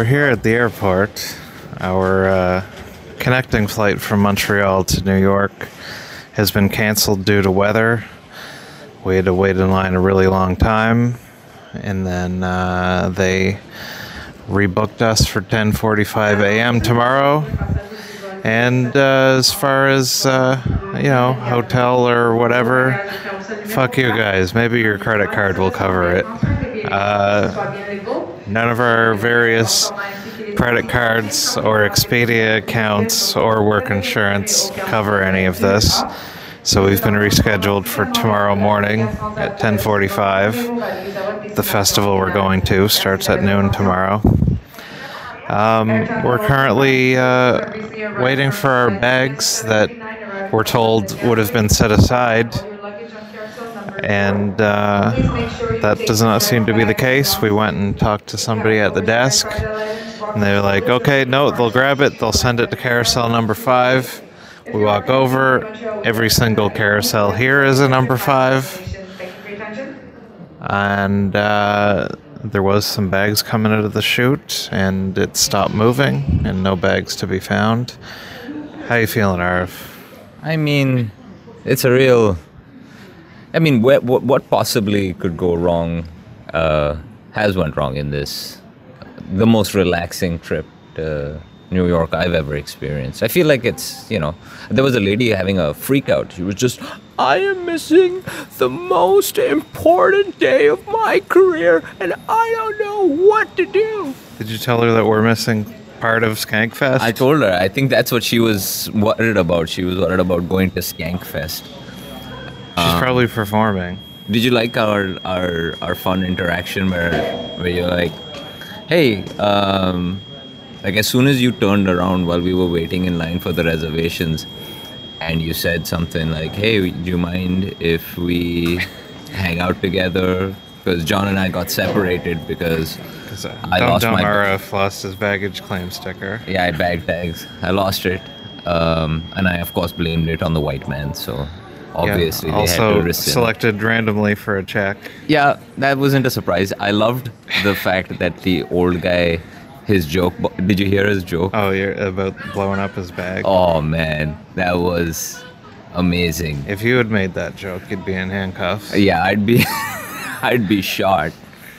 here at the airport. Our connecting flight from Montreal to New York has been canceled due to weather. We had to wait in line a really long time, and then they rebooked us for 10:45 a.m. tomorrow. And as far as, hotel or whatever, fuck you guys. Maybe your credit card will cover it. None of our various credit cards or Expedia accounts or work insurance cover any of this. So we've been rescheduled for tomorrow morning at 10:45. The festival we're going to starts at noon tomorrow. We're currently waiting for our bags that we're told would have been set aside, and that does not seem to be the case. We went and talked to somebody at the desk, and they're like, okay, no, they'll grab it, they'll send it to carousel number 5. We walk over, every single carousel here is a number 5, and there was some bags coming out of the chute, and it stopped moving, and no bags to be found. How you feeling, Arif? I mean, it's a real... what possibly could go wrong has went wrong in this. The most relaxing trip to New York I've ever experienced. I feel like it's, there was a lady having a freak out. She was just, I am missing the most important day of my career, and I don't know what to do. Did you tell her that we're missing part of Skankfest? I told her. I think that's what she was worried about. She was worried about going to Skankfest. She's probably performing. Did you like our fun interaction where you're like, hey, like as soon as you turned around while we were waiting in line for the reservations, and you said something like, hey, do you mind if we hang out together? Because John and I got separated because I lost my... RF lost his baggage claim sticker. Yeah, I bag tags. I lost it. And I, of course, blamed it on the white man, so... Obviously, they had to also rescind. Selected randomly for a check. Yeah, that wasn't a surprise. I loved the fact that the old guy, his joke. Did you hear his joke? Oh, you're about blowing up his bag. Oh man, that was amazing. If you had made that joke, you'd be in handcuffs. Yeah, I'd be, I'd be shot.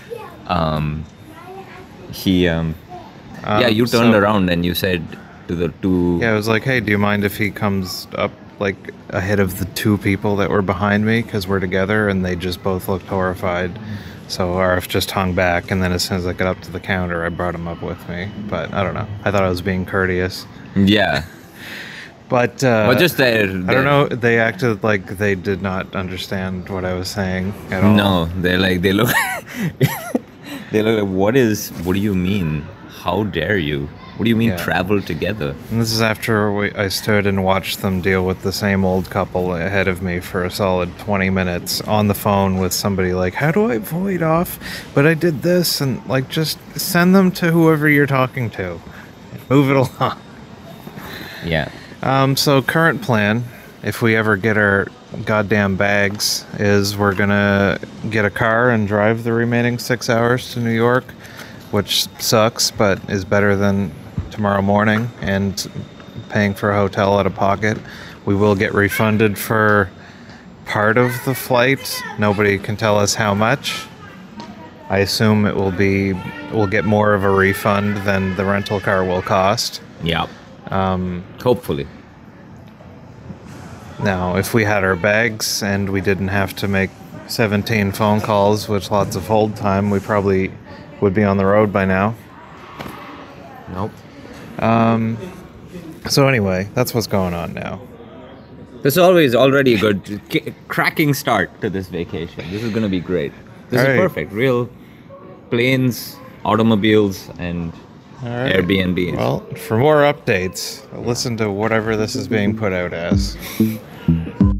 Yeah, you turned around and you said to the two. Yeah, I was like, hey, do you mind if he comes up like ahead of the two people that were behind me, because we're together, and they just both looked horrified. So RF just hung back, and then as soon as I got up to the counter, I brought him up with me. But I don't know. I thought I was being courteous. Yeah. But just there. I don't know. They acted like they did not understand what I was saying at all. No, they look they look like, what do you mean? How dare you? What do you mean travel together? And this is after I stood and watched them deal with the same old couple ahead of me for a solid 20 minutes on the phone with somebody like, how do I void off? But I did this, and like, just send them to whoever you're talking to. Move it along. Yeah. So current plan, if we ever get our goddamn bags, is we're gonna get a car and drive the remaining 6 hours to New York, which sucks, but is better than tomorrow morning and paying for a hotel out of pocket. We will get refunded for part of the flight. Nobody can tell us how much. I assume we'll get more of a refund than the rental car will cost. Yeah. Hopefully. Now, if we had our bags and we didn't have to make 17 phone calls with lots of hold time, we probably would be on the road by now. Nope. So anyway, that's what's going on now. This is already a good cracking start to this vacation. This is going to be great. This is perfect. Real planes, automobiles, and Airbnb. Well, for more updates, listen to whatever this is being put out as.